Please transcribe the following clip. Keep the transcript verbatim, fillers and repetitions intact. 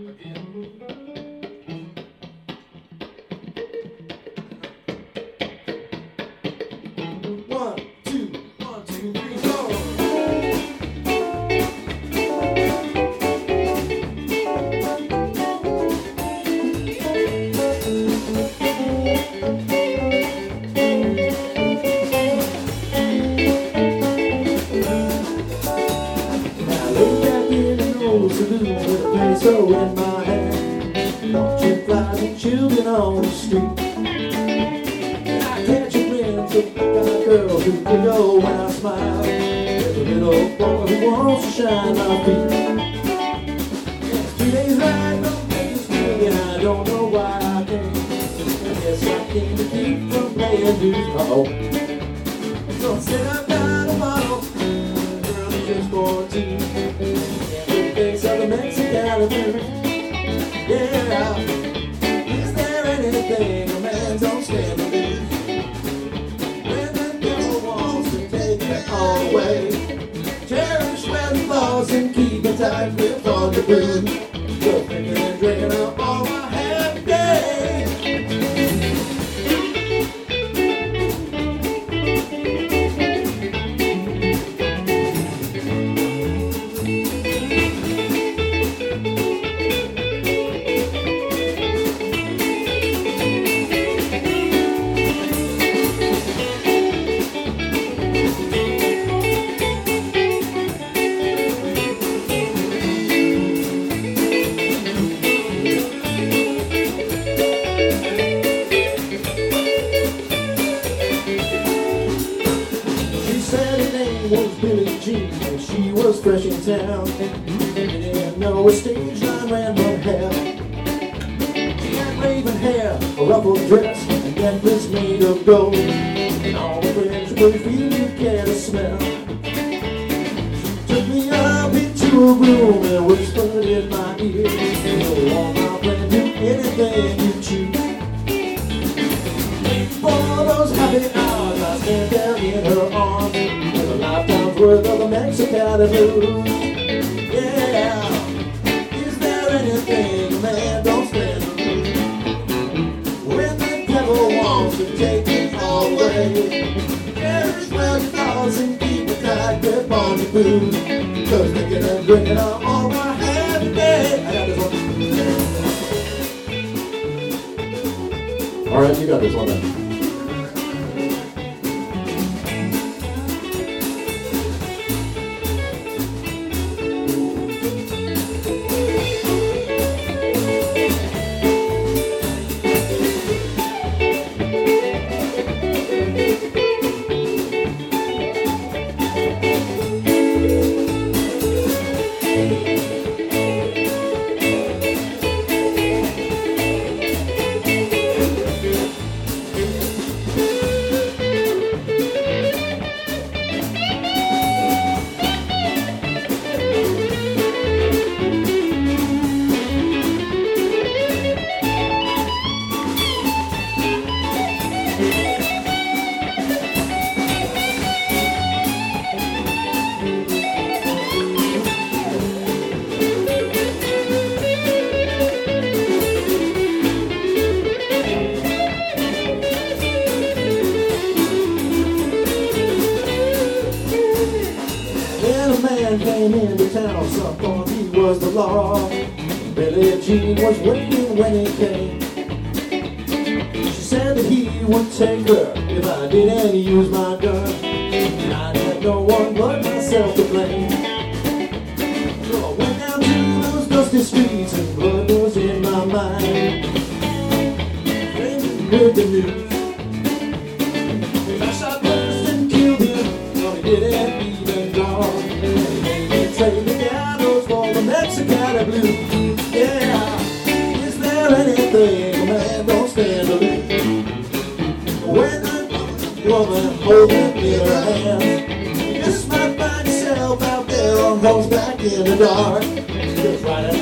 One, two, one, two, three, go. Saloon with a peso in my hand, launching flies and children on the street. And I catch a glimpse of a girl who can go when I smile. There's a little boy who wants to shine my feet. It's three days right, don't make us feel, and I don't know why I came. I guess I came to keep from playing blues my home. So I said I've got a bottle, the girl is just fourteen. Of the Mexican blues. Yeah, is there anything a man don't stand to lose? When the devil wants to take it all away, cherish where he falls and keep a tight grip on the blues. Just drinking and drinking up all my happy days. Was Billie Jean, and she was fresh in town. She didn't know a stage line ran from hell. She had raven hair, a ruffled dress, a necklace made of gold, and all the French perfume you care to smell. She took me up into a room and whispered in my ear, "Oh, my friend, do anything you choose." For those happy hours I spent there in her arms, a lifetime's worth of the Mexican blues. Yeah, is there anything a man don't stand to lose? When the devil wants to take it all away, cherish where your thoughts and keep a tight grip on your blues. Cause drinking and drinking are all my happy days. I got this one. Alright, you got this one then. Came into town, some thought he was the law. Billie Jean was waiting when he came. She said that he would take her if I didn't use my gun, and I had no one but myself to blame. So I went down to those dusty streets and blood was in my mind. Framing with the news, I shot first and killed him, but he didn't even dawn. Trade the gallows for the Mexican blues. Yeah, is there anything a man don't stand to lose? When the woman holding in her hand, you just might find yourself out there on horseback in the dark, just riding